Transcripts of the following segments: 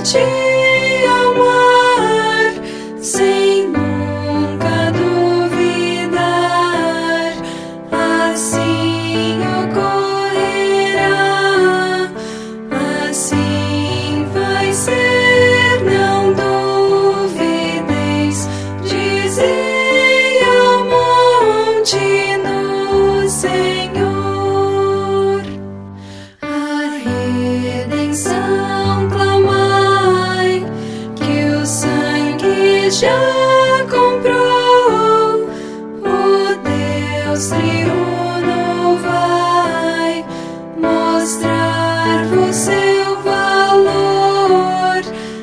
te amar sem nunca duvidar. Assim ocorrerá, assim vai ser. Não duvideis, dizei ao monte no Senhor. A redenção clamai, que o sangue já comprou. O Deus triuno vai mostrar-vos seu valor.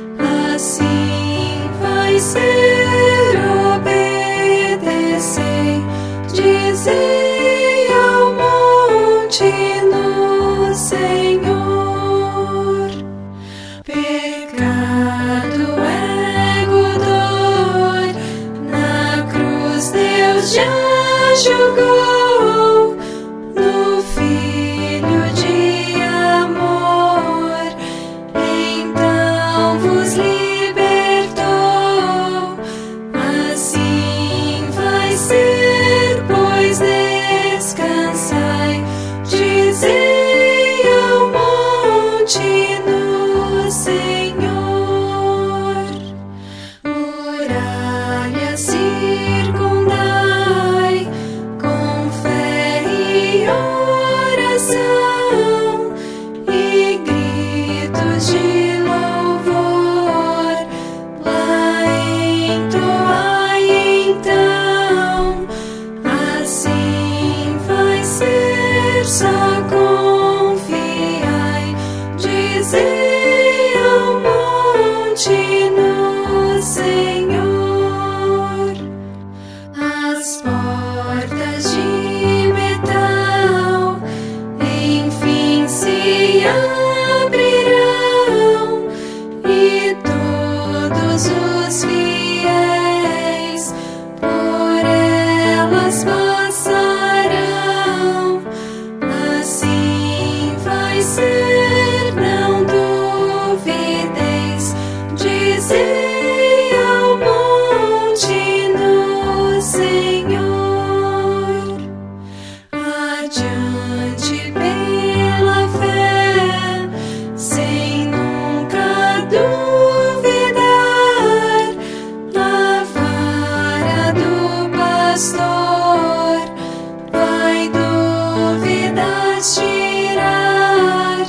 Assim vai ser, obedecei, dizei ao monte no Senhor. Pecado, ego, dor, na cruz Deus já julgou. No Filho de amor, então vos libertou. Assim vai ser, pois descansai, dizei ao monte no Senhor. Muralha circundai, com fé e oração, e gritos de louvor lá entoai então. Assim vai ser, só confiai, dizei ao monte no Senhor. As portas de metal enfim se abrirão, e todos os fiéis por elas passarão. Assim vai ser, não duvideis, dizei ao monte no Senhor. Adiante pela fé, sem nunca duvidar, a vara do pastor vai dúvidas tirar.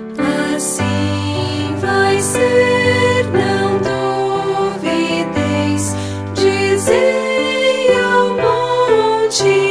Assim vai ser, não duvideis, dizei ao monte